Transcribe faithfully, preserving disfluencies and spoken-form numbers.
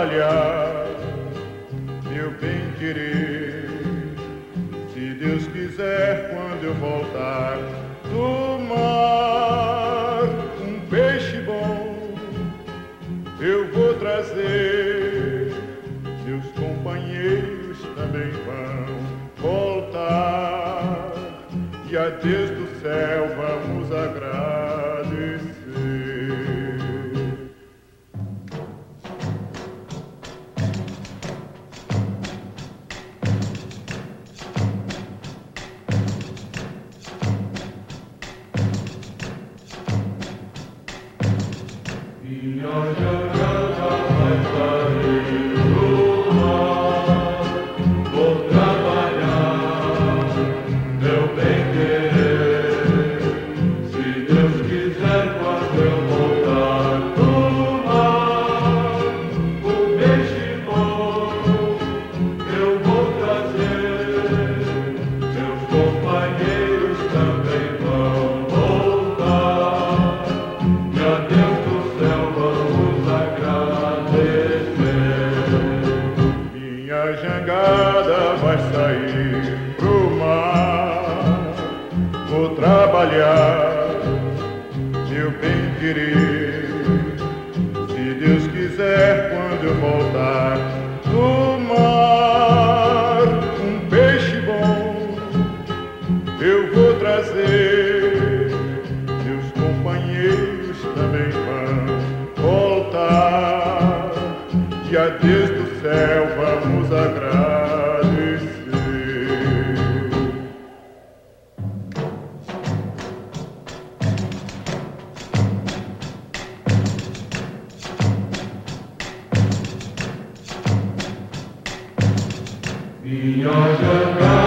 trabalhar, meu bem-querer. Se Deus quiser, quando eu voltar do mar, um peixe bom eu vou trazer. Meus companheiros também vão voltar, e a Deus do céu vamos agradecer. Minha jangada vai sair do mar, vou trabalhar, meu bem-querer. Se Deus quiser, quando eu voltar do mar, o peixe bom eu vou trazer. Meus companheiros também vão voltar, e a Deus do céu vamos agradecer. Minha jangada vai sair pro mar, vou trabalhar, meu bem-querer. Se Deus quiser, quando eu voltar do mar, um peixe bom eu vou trazer. Meus companheiros também vão voltar, e a Deus do céu vamos agradecer. Minha jangada